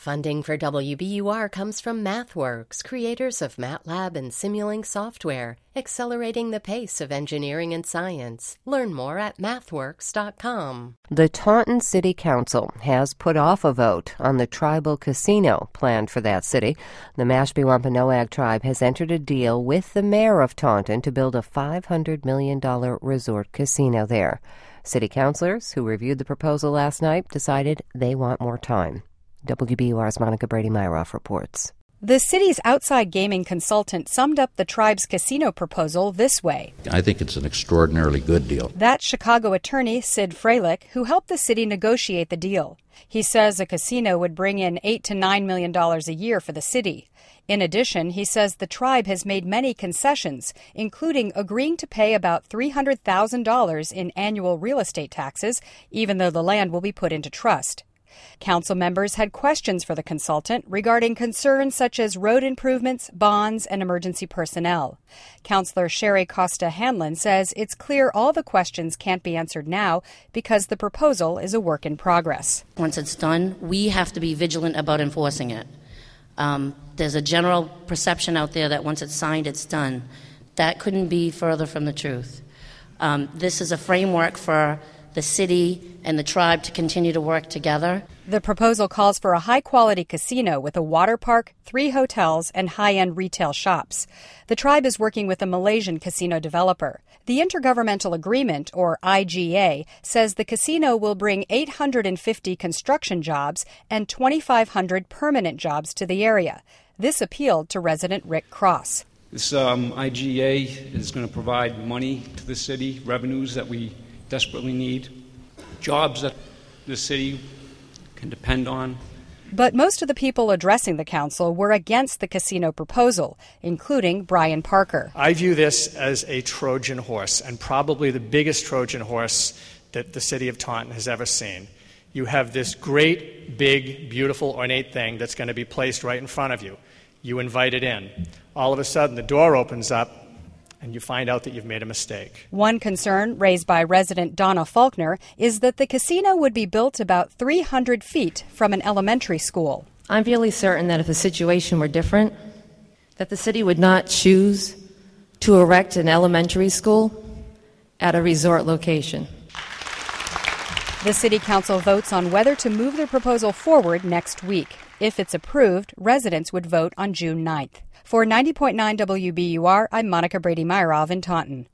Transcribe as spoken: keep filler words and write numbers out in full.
Funding for W B U R comes from MathWorks, creators of MATLAB and Simulink software, accelerating the pace of engineering and science. Learn more at mathworks dot com. The Taunton City Council has put off a vote on the tribal casino planned for that city. The Mashpee Wampanoag tribe has entered a deal with the mayor of Taunton to build a five hundred million dollars resort casino there. City councilors who reviewed the proposal last night decided they want more time. W B U R's Monica Brady-Myroff reports. The city's outside gaming consultant summed up the tribe's casino proposal this way. I think it's an extraordinarily good deal. That's Chicago attorney Sid Freilich, who helped the city negotiate the deal. He says a casino would bring in eight to nine million dollars a year for the city. In addition, he says the tribe has made many concessions, including agreeing to pay about three hundred thousand dollars in annual real estate taxes, even though the land will be put into trust. Council members had questions for the consultant regarding concerns such as road improvements, bonds, and emergency personnel. Councilor Sherry Costa Hanlon says it's clear all the questions can't be answered now because the proposal is a work in progress. Once it's done, we have to be vigilant about enforcing it. Um, there's a general perception out there that once it's signed, it's done. That couldn't be further from the truth. Um, this is a framework for the city and the tribe to continue to work together. The proposal calls for a high-quality casino with a water park, three hotels, and high-end retail shops. The tribe is working with a Malaysian casino developer. The Intergovernmental Agreement, or I G A, says the casino will bring eight hundred fifty construction jobs and twenty-five hundred permanent jobs to the area. This appealed to resident Rick Cross. This um, I G A is going to provide money to the city, revenues that we desperately need, jobs that the city can depend on. But most of the people addressing the council were against the casino proposal, including Brian Parker. I view this as a Trojan horse, and probably the biggest Trojan horse that the city of Taunton has ever seen. You have this great, big, beautiful, ornate thing that's going to be placed right in front of you. You invite it in. All of a sudden, the door opens up, and you find out that you've made a mistake. One concern raised by resident Donna Faulkner is that the casino would be built about three hundred feet from an elementary school. I'm fairly certain that if the situation were different, that the city would not choose to erect an elementary school at a resort location. The city council votes on whether to move the proposal forward next week. If it's approved, residents would vote on June ninth. For ninety point nine W B U R, I'm Monica Brady-Myroff in Taunton.